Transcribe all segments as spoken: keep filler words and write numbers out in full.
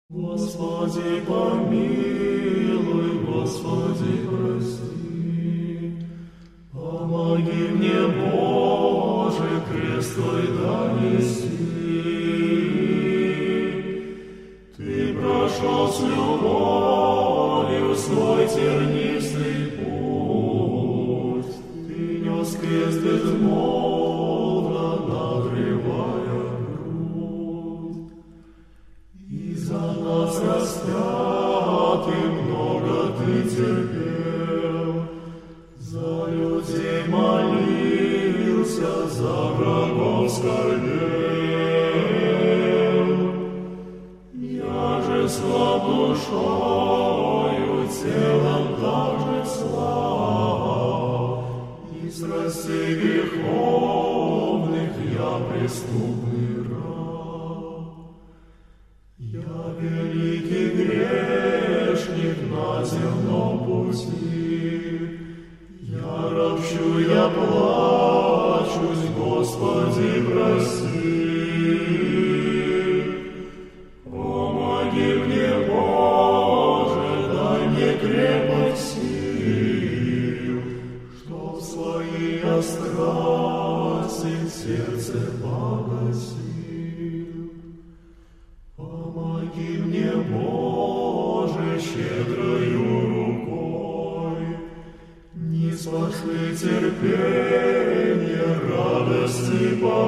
Господи, помилуй, Господи, прости. Помоги мне, Боже, крест Твой донести. Ты прошел с любовью свой тернистый путь. Ты нес крест безмолвно, нагревая грудь. И за нас распятый много Ты терпел, за людей молился, за врагов скорбел. Я же слаб душою, телом также слаб, и страстей греховных я преступный раб. Я великий грешник на земном пути, я ропщу, я плачусь, Господи, прости. Помоги мне, Боже, дай мне крепость сил, чтоб свои страсти сердце погасил. Помоги мне, Боже, щедрою рукой, не спошли терпение, радости,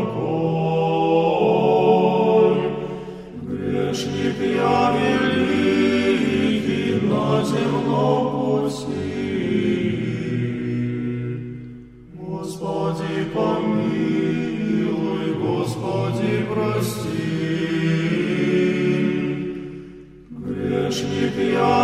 покой. Грешник я великий на земном пути. Господи, помилуй, Господи, прости. Грешник я